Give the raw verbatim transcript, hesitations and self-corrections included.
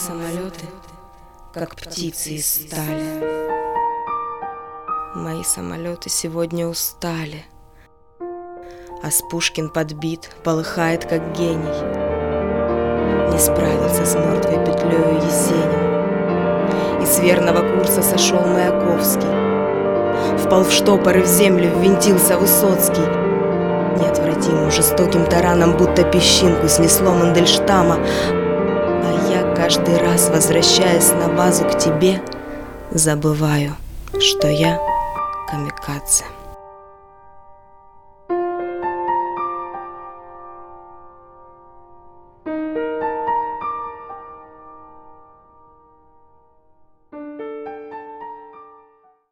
самолеты, как птицы из стали. Мои самолеты сегодня устали, а Спушкин подбит, полыхает, как гений. Не справился с мертвой петлею Есенин, и с верного курса сошел Маяковский. Впал в штопор и в землю ввинтился Высоцкий. Неотвратимым жестоким тараном, будто песчинку, снесло Мандельштама. А я каждый раз, возвращаясь на базу к тебе, забываю, что я камикадзе.